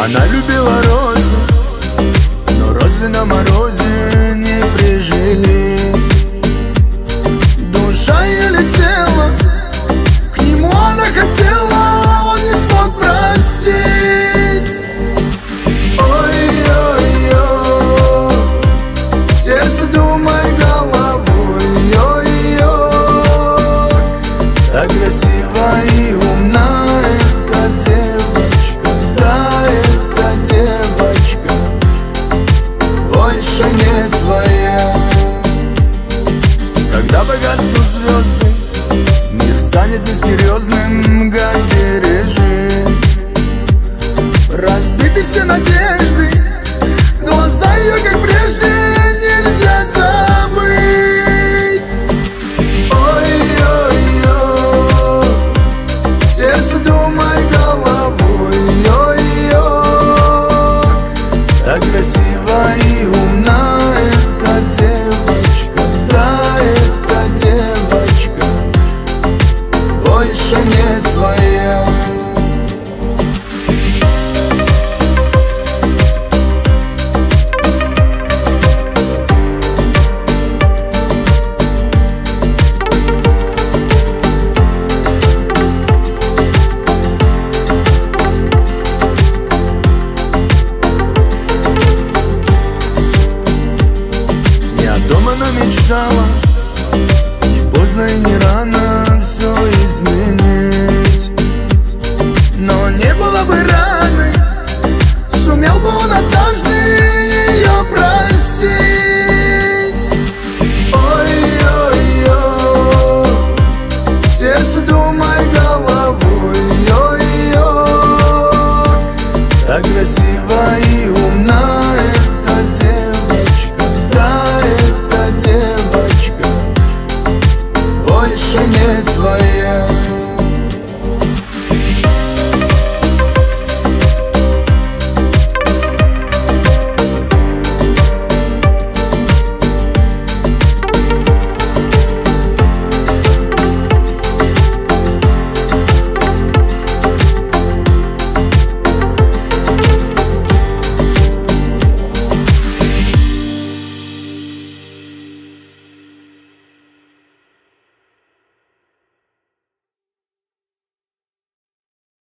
Она любила розы, но розы на морозе не прижились. Душа ее летела, к нему она хотела, он не смог простить. Ой-ой-ой, сердце думай головой. Ой-ой, так красиво и умна эта девочка. Да, эта девочка больше не твоя. Когда погаснут звезды, мир станет несерьезным, как бережи. Разбиты все надежды, глаза ее, как прежде, нельзя забыть. Ой-ой-ой, сердце думай головой. Ой-ой, так красиво и умна эта девочка. Да, эта девочка больше не твоя. Она мечтала, не поздно и не рано все изменить. Но не было бы раны, сумел бы он однажды